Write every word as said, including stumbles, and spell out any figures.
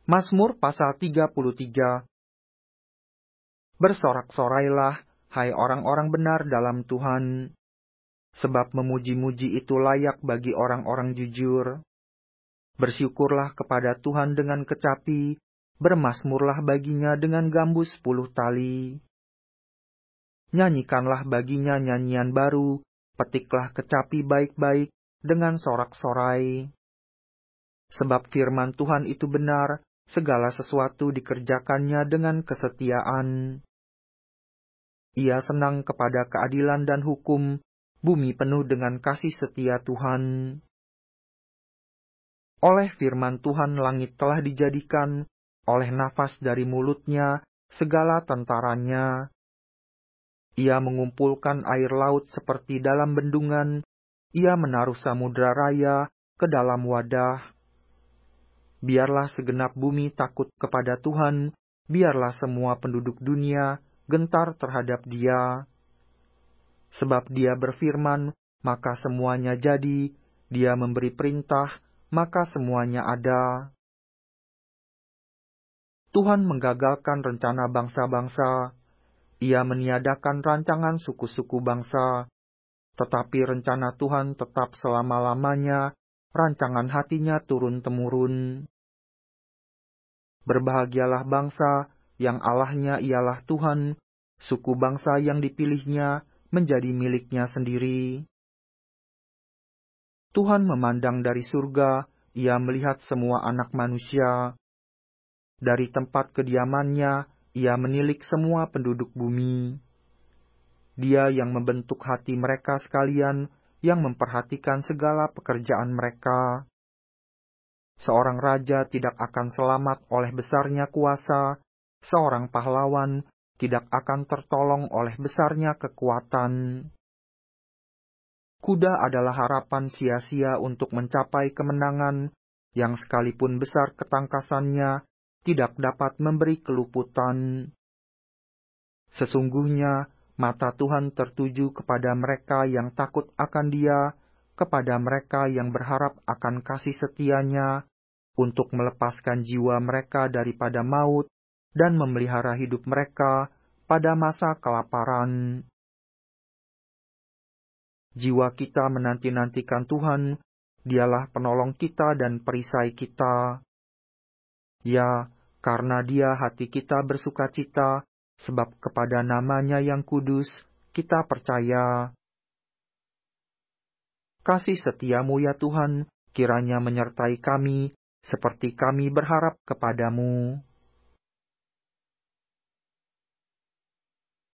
Mazmur pasal tiga puluh tiga. Bersorak-sorailah, hai orang-orang benar dalam Tuhan, sebab memuji-muji itu layak bagi orang-orang jujur. Bersyukurlah kepada Tuhan dengan kecapi, bermazmurlah baginya dengan gambus sepuluh tali. Nyanyikanlah baginya nyanyian baru, petiklah kecapi baik-baik dengan sorak-sorai. Sebab firman Tuhan itu benar, segala sesuatu dikerjakannya dengan kesetiaan. Ia senang kepada keadilan dan hukum, bumi penuh dengan kasih setia Tuhan. Oleh firman Tuhan langit telah dijadikan, oleh nafas dari mulutnya segala tentaranya. Ia mengumpulkan air laut seperti dalam bendungan, ia menaruh samudra raya ke dalam wadah. Biarlah segenap bumi takut kepada Tuhan, biarlah semua penduduk dunia gentar terhadap Dia. Sebab Dia berfirman, maka semuanya jadi, Dia memberi perintah, maka semuanya ada. Tuhan menggagalkan rencana bangsa-bangsa, Ia meniadakan rancangan suku-suku bangsa, tetapi rencana Tuhan tetap selama-lamanya, rancangan hatinya turun-temurun. Berbahagialah bangsa yang Allahnya ialah Tuhan, suku bangsa yang dipilihnya menjadi miliknya sendiri. Tuhan memandang dari surga, Ia melihat semua anak manusia. Dari tempat kediamannya, Ia menilik semua penduduk bumi. Dia yang membentuk hati mereka sekalian, yang memperhatikan segala pekerjaan mereka. Seorang raja tidak akan selamat oleh besarnya kuasa, seorang pahlawan tidak akan tertolong oleh besarnya kekuatan. Kuda adalah harapan sia-sia untuk mencapai kemenangan, yang sekalipun besar ketangkasannya, tidak dapat memberi keluputan. Sesungguhnya, mata Tuhan tertuju kepada mereka yang takut akan Dia, kepada mereka yang berharap akan kasih setia-Nya, untuk melepaskan jiwa mereka daripada maut, dan memelihara hidup mereka pada masa kelaparan. Jiwa kita menanti-nantikan Tuhan, Dialah penolong kita dan perisai kita. Ya, karena Dia hati kita bersukacita, sebab kepada nama-Nya yang kudus kita percaya. Kasih setia-Mu ya Tuhan, kiranya menyertai kami, seperti kami berharap kepadamu.